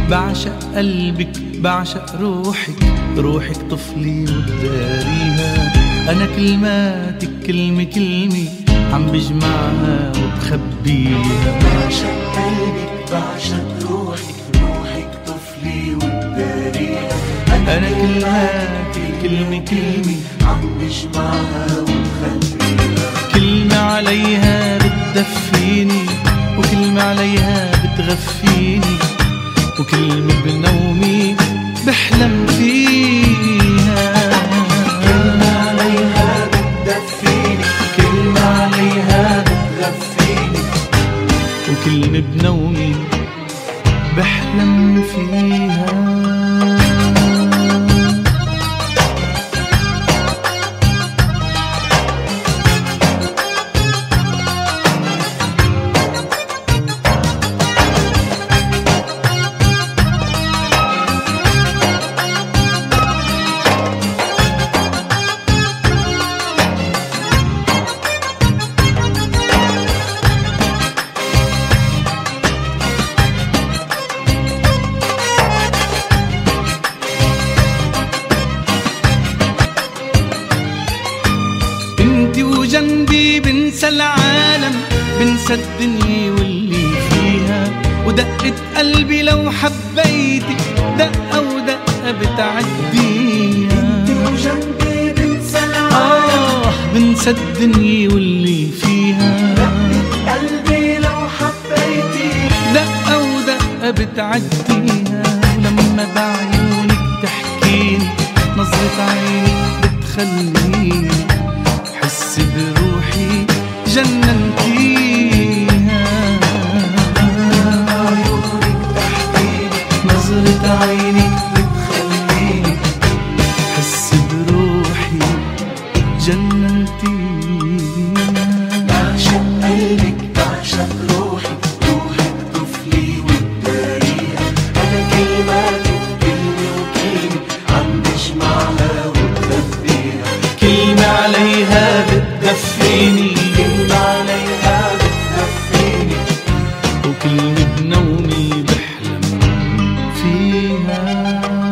بعشق قلبك بعشق روحك طفلي وبداريها. أنا كلماتك كلمة كلمة عم بجمعها وبخبيها. بعشق قلبك بعشق روحك طفلي وبداريها. أنا كلماتك كلمة كلمة عم بجمعها وبخبيها. كلمة عليها بتدفيني وكلمة عليها بتغفيني وكلمة بنومي بحلم فيها. كلمة عليها بتدفيني كلمة عليها بتغفيني وكلمة بنومي بحلم فيها. انتي وجنبي بنسى العالم بنسى الدنيا واللي فيها. ودقة قلبي لو حبيتي دقة ودقة بتعديها. انتي وجنبي بنسى العالم بنسى الدنيا واللي فيها. دقة قلبي لو حبيتي دقة ودقة بتعديها. ولما بعيونك تحكيني نظرة عينك بتخليني حس بروحي جننتيها. عيونك تحكيني نظرة عينك بتخليني حس بروحي جننتيها. بعشق قلبك بعشق روحك طفلي وبداريها. أنا كلماتك كلمة وكلمة عم بجمعها وبخبيها. كلمة عليها بتدفيني كلمة عليها بتغفيني وكلمة بنومي بحلم فيها.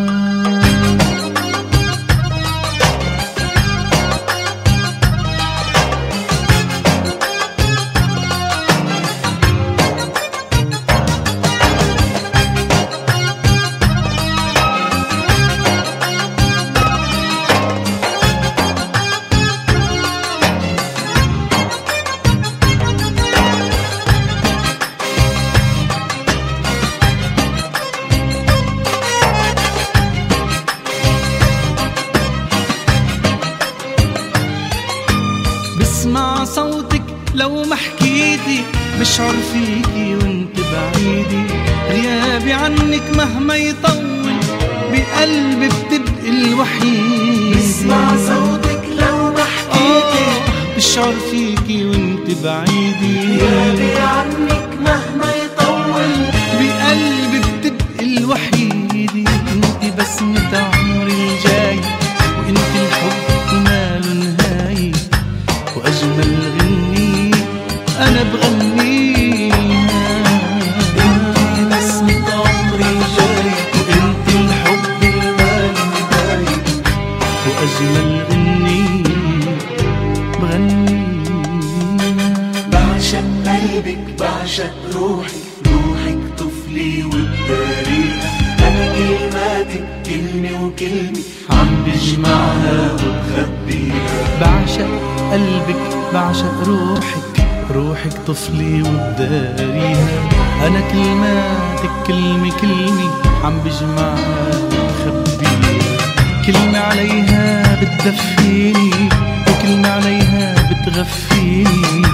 بسمع صوتك لو ما حكيتي بشعر فيكي وانت بعيدي. غيابي عنك مهما يطول بقلبي بتبقي الوحيد. بسمع صوتك لو ما حكيتي بشعر فيكي وانت بعيدي. غيابي عنك مهما يطول بقلبي بتبقي الوحيد. انت بسمة عمري الجاي وانت الحب ماله نهاية. وأجمل غني أنا بغنيها. انتي بسمة عمري جاي وانت الحب المال نهاية. وأجمل غني بغنيها. بعشق قلبك بعشق روحك طفلي وبداريها. أنا كلماتك كلمة وكلمة عم بجمعها وبخبيها. بعشق قلبك بعشق روحك طفلي وبداريها. أنا كلماتك كلمة كلمة عم بجمعها وبخبيها. كلمة عليها بتدفيني وكلمة عليها بتغفيني